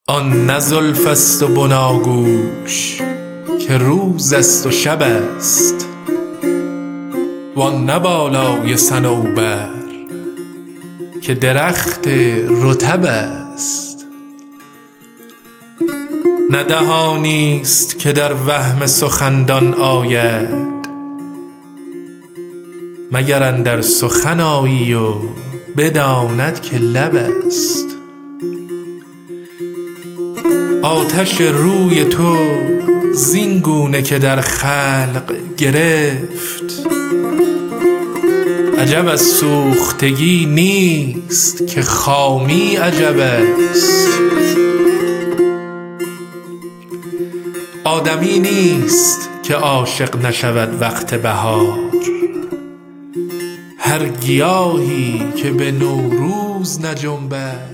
آن نه زلف است و بناگوش که روز است و شب است، وان نه بالای صنوبر که درخت رطب است. نه دهانی است که در وهم سخندان آید، مگر اندر سخن آیی و بداند که لب است. آتش روی تو زین گونه که در خلق گرفت، عجب از سوختگی نیست که خامی عجب است. آدمی نیست که عاشق نشود وقت بهار، هر گیاهی که به نوروز نجنبد